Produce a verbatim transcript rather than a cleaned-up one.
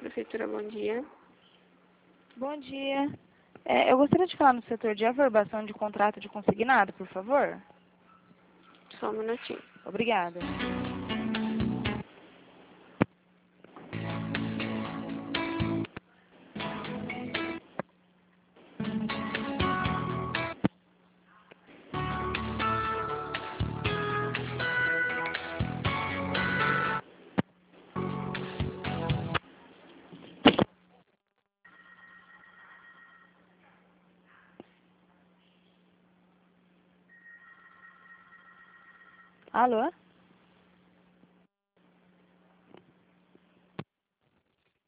Prefeitura, bom dia. Bom dia. É, eu gostaria de falar no setor de averbação de contrato de consignado, por favor. Só um minutinho. Obrigada. Alô?